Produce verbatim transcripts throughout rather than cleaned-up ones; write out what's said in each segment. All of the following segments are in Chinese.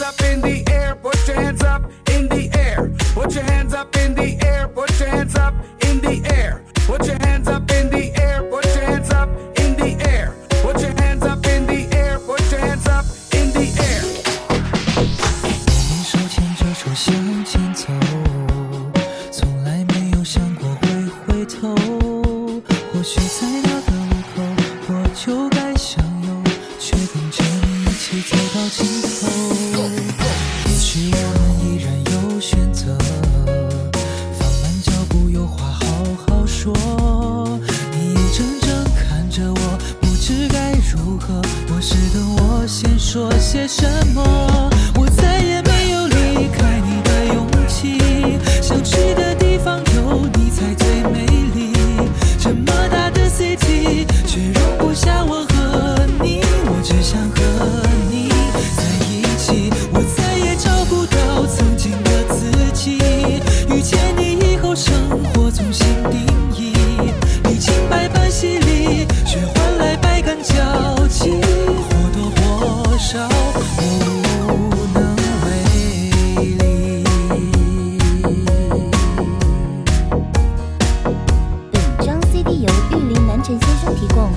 hands up in the air, put your hands up in the air. Put your hands up in the air, put your hands up in the air. Put your hands up in the air, put your hands up in the air. Put your hands up in the air, put your hands up in the air. 我们手牵着手向前走，从来没有想过会回头。或许在那个路口，我就该向右，却跟着你一起走到尽头。也许我们依然有选择，放慢脚步，有话好好说。你眼睁睁看着我，不知该如何。我是等我先说些什么，我再也没有离开你的勇气。想去的地方有你才最美丽。这么大的 city， 却容不下我和你。我只想和你在一起，我再也找不到曾经的自己。遇见你以后，生活重新定义，历经百般洗礼，却换来百感交集。或多或少，我无能为力。 本张 C D 由玉林南辰先生提供。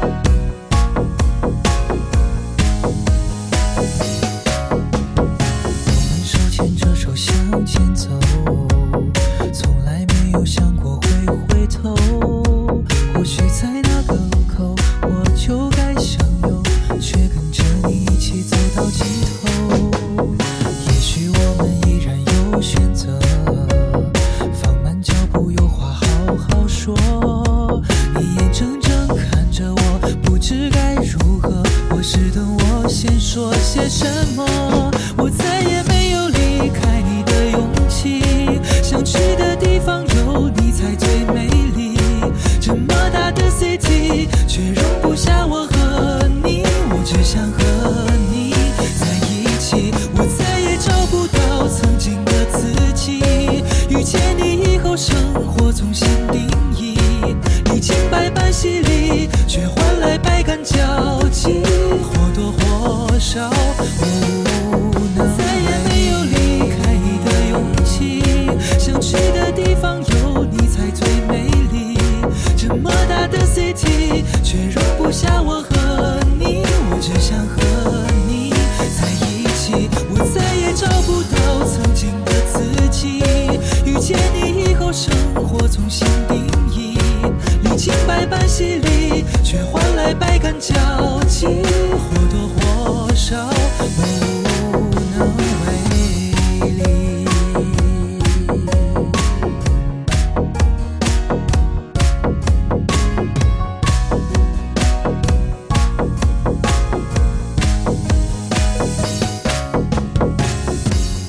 我们手牵着手向前走，从来没有想过会回头。或许在那个路口，我就该向右，却跟着你一起走到尽头。也许我们依然有选择，放慢脚步，有话好好说。你眼睁睁看着我，不知该如何。我是等我先说些什么，我再也没有离开你的勇气。想去的地方有你才最美丽。这么大的 city， 却容不下我和你。我只想和你在一起，我再也找不到曾经的自己。遇见你以后，生活重新定义，历经百般洗礼，却换来百感交集。或多或少，我无能，再也没有离开你的勇气。想去的地方有你才最美丽。这么大的 city， 却容不下我和你。我只想和你在一起，我再也找不到曾经的自己。遇见你以后，生活重新定义，历经百般洗礼，却换来百感交